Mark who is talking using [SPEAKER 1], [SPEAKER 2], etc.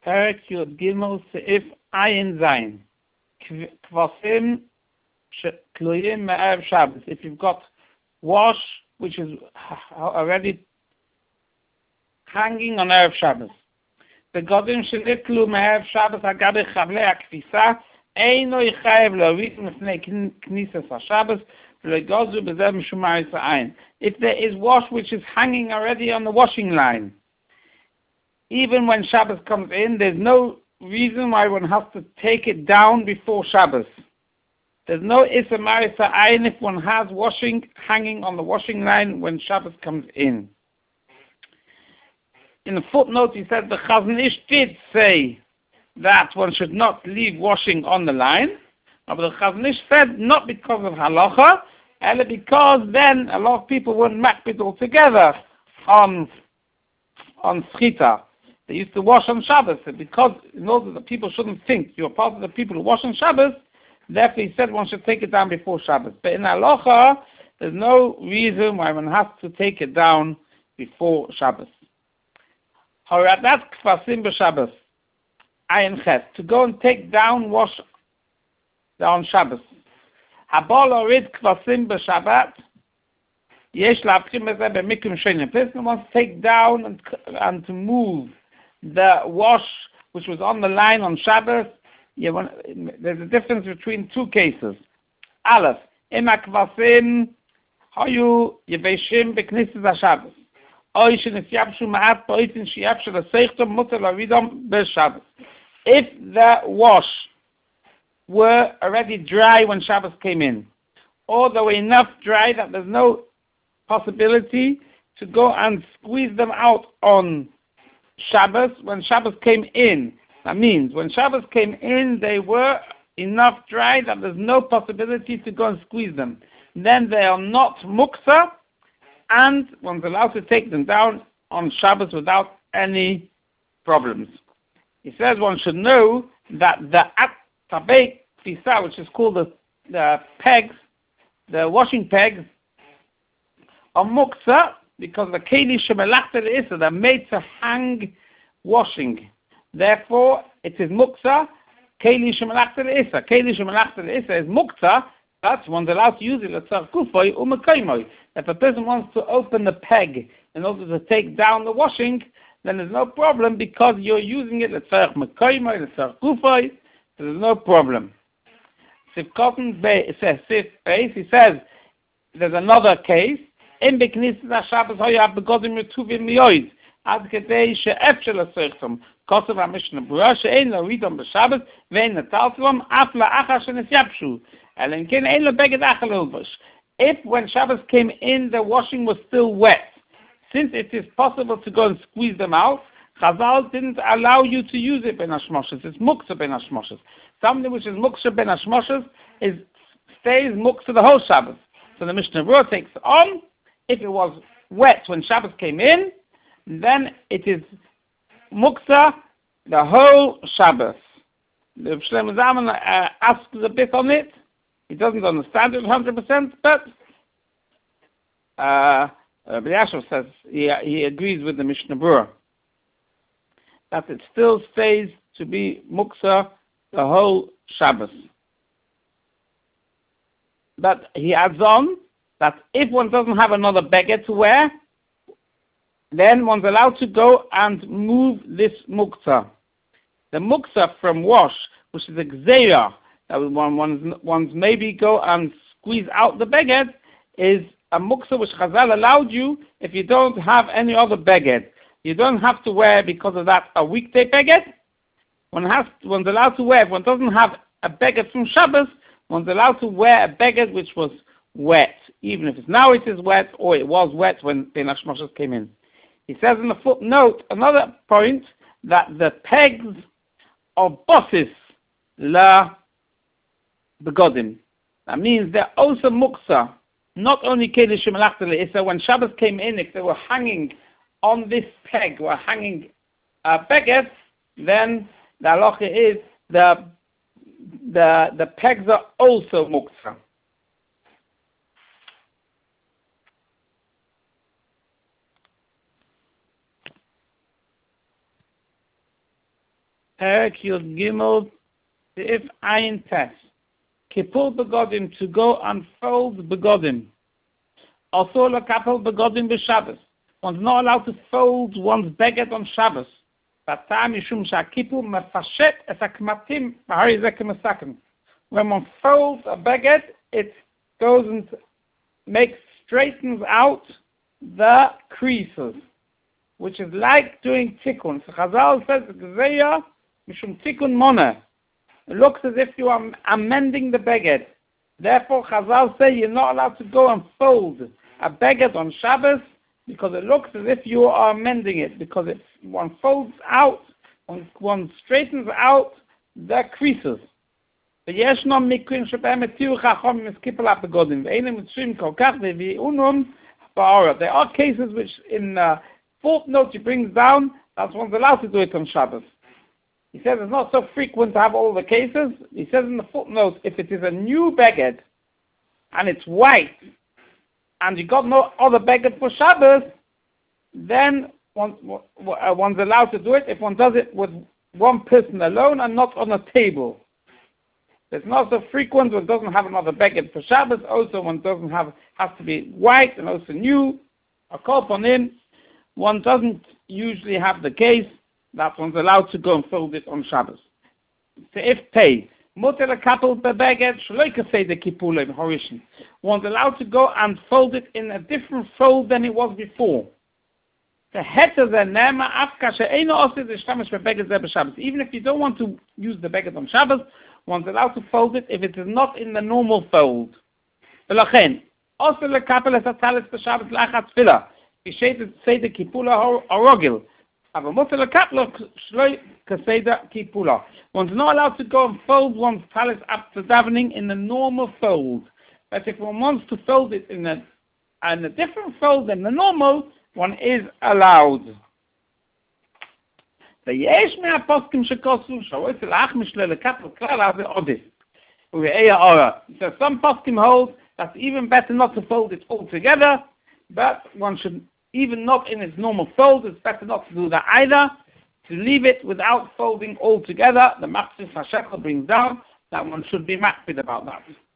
[SPEAKER 1] Perek Yud Gimel Seif Ayin Zayin. Kvasim Kluyim Me'erev Shabbos. If you've got wash which is already hanging on Erev Shabbos. Begodim Sheniklu Me'erev Shabbos Agabe Chavlei HaKfisa Eino Yichayev Lo'arit Mifnei Knisas HaShabbos V'legozu B'zeh Mishum Ma'aris Ha'ayin. If there is wash which is hanging already on the washing line, even when Shabbos comes in, there's no reason why one has to take it down before Shabbos. There's no Issa Ma'aris Ha'ayin if one has washing hanging on the washing line when Shabbos comes in. In the footnote, he said the Chazon Ish did say that one should not leave washing on the line, but the Chazon Ish said not because of halacha, only because then a lot of people wouldn't makbid altogether on schita. They used to wash on Shabbos, and because in order that people shouldn't think you're part of the people who wash on Shabbos, therefore he said one should take it down before Shabbos. But in halacha, there's no reason why one has to take it down before Shabbos. Horadat kvasim b'Shabbos, ayin ches, to go and take down wash on Shabbos. Habol orid kvasim b'Shabbat, yesh la'avchim b'zeh b'mikim shenim. Person wants to take down and to move the wash which was on the line on Shabbos. There's a difference between two cases. Aleph, ima kvasim hayu yeveshim b'knisas HaShabbos. If the wash were already dry when Shabbos came in, or they were enough dry that there's no possibility to go and squeeze them out on Shabbos when Shabbos came in. That means when Shabbos came in, they were enough dry that there's no possibility to go and squeeze them. Then they are not muksa, and one's allowed to take them down on Shabbos without any problems. He says one should know that the tabei kfisa, which is called the pegs, the washing pegs, are muksa because the keli shemelachta le'isa, they're made to hang washing. Therefore, it is muksa, keli shemelachta le'isa. Keli shemelachta le'isa is muksa, but one's allowed to use it l'tzar kufoy u'mekaymoi. If a person wants to open the peg in order to take down the washing, then there's no problem because you're using it l'tzar mekaymoi, l'tzar kufoy, so there's no problem. Sif Cotton Bay, it says, he says, there's another case, in Beknisas HaShabbos hoya begodim retuvim miyoid, ad kedei she'efshel l'tzarchom, kosav HaMishnah Berurah, she'ein l'ridom b'Shabbos, ve'ein l'taltelom, af la'achar she'nesyapshu. If when Shabbos came in, the washing was still wet, since it is possible to go and squeeze them out, Chazal didn't allow you to use it ben hashmoshes. It's muksa ben hashmoshes. Something which is muksa ben hashmoshes stays muksa the whole Shabbos. So the Mishnah Berurah takes on, if it was wet when Shabbos came in, then it is muksa the whole Shabbos. The Shlomo Zalman asks a bit on it. He doesn't understand it 100%, but Yashav says he agrees with the Mishnah Berurah that it still stays to be muksa the whole Shabbos. But he adds on that if one doesn't have another beged to wear, then one's allowed to go and move this muksa. The muksa from wash, which is a gzeira, that one's maybe go and squeeze out the beged, is a muksa which Chazal allowed you if you don't have any other beged. You don't have to wear, because of that, a weekday beged. One's allowed to wear, if one doesn't have a beged from Shabbos, one's allowed to wear a beged which was wet, even if now it is wet, or it was wet when Ben Hashmoshes came in. He says in the footnote, another point, that the pegs are bosses la begodim. That means they're also muksa, not only keli shemelachta le'isa. When Shabbos came in, if they were hanging on this peg, were hanging beged, then the halacha is the pegs are also muksa. Perik Yud Gimel If Ayin Tes. Kipul Begodim, to go unfold Begodim. Also Lekapel Begodim b'Shabbos. One's not allowed to fold one's beged on Shabbos. Batam Yishum Shakipul Mefashet Es Akmatim Bahari Zekim Esakim. When one folds a beged, it goes and straightens out the creases, which is like doing tikkun. So Chazal says, Gzeya Mishum Tikkun Mona. It looks as if you are amending the beged. Therefore, Chazal say you're not allowed to go and fold a beged on Shabbos because it looks as if you are amending it. Because if one folds out, one straightens out the creases. There are cases which in footnotes he brings down that one's allowed to do it on Shabbos. He says it's not so frequent to have all the cases. He says in the footnote, if it is a new beged and it's white and you got no other beged for Shabbos, then one's allowed to do it if one does it with one person alone and not on a table. It's not so frequent. One doesn't have another beged for Shabbos. Also, one doesn't has to be white and also new. A call on him. One doesn't usually have the case that one's allowed to go and fold it on Shabbos. So if pay, mutter a couple beged shloika say the kipule horishin. One's allowed to go and fold it in a different fold than it was before. The heter the nema afka she'eino osid ishtamesh beged ze b'Shabbos. Even if you don't want to use the beged on Shabbos, one's allowed to fold it if it is not in the normal fold. V'lachen osed lekapel es atalis b'Shabbos la'achat tefillah. Kishet say the kipula harogil. One's not allowed to go and fold one's talis after davening in the normal fold. But if one wants to fold it in a different fold than the normal, one is allowed. So some poskim hold that's even better not to fold it all together, but one should, even not in its normal fold, it's better not to do that either, to leave it without folding altogether. The Machzis HaShekel brings down that one should be makpid about that.